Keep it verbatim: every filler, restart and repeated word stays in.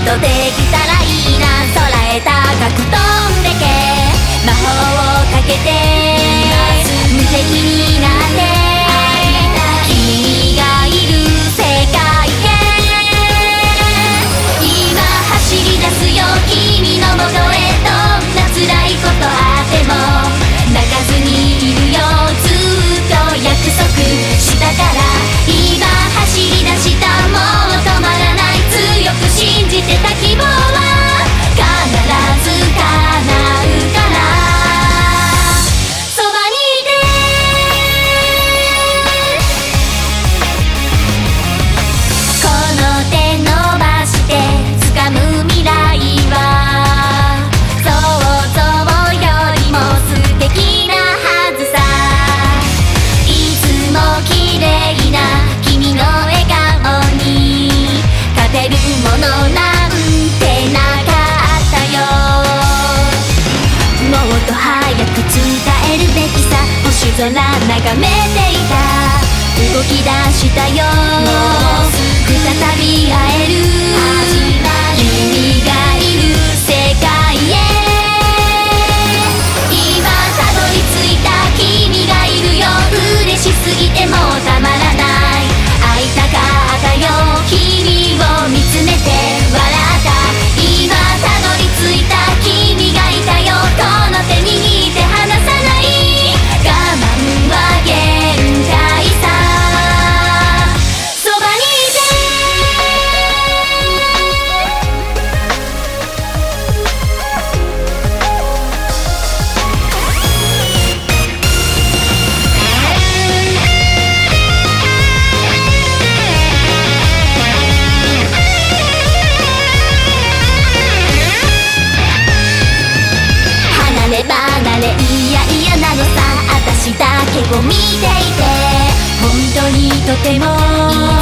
とできたらいいな。空へ高く飛んでけ、魔法をかけて無敵になって君がいる世界へ今走り出すよ、君の元へ。どんな辛いことあっても泣かずにいるよ、ずっと約束したから。今走り出した、もう止まらない、強く信じてた希望は必ず叶うから。そばにいてこの手伸ばして掴む未来は想像よりも素敵なはずさ。いつも綺麗な君の笑顔に勝てるものなんてなかったよ。もっと早く伝えるべきさ、星空眺めていた。動き出したよ、再び会える君がいる世界へ。今たどり着いた君がいるよ、嬉しすぎてもうたまらない。会いたかったよ、君を見つめて笑った。今たどり着いた君がいたよ、この手握って離さない。我慢は限界さ、そばにいて離れ離れいやいやなのさ、私だけを見ていて本当にとても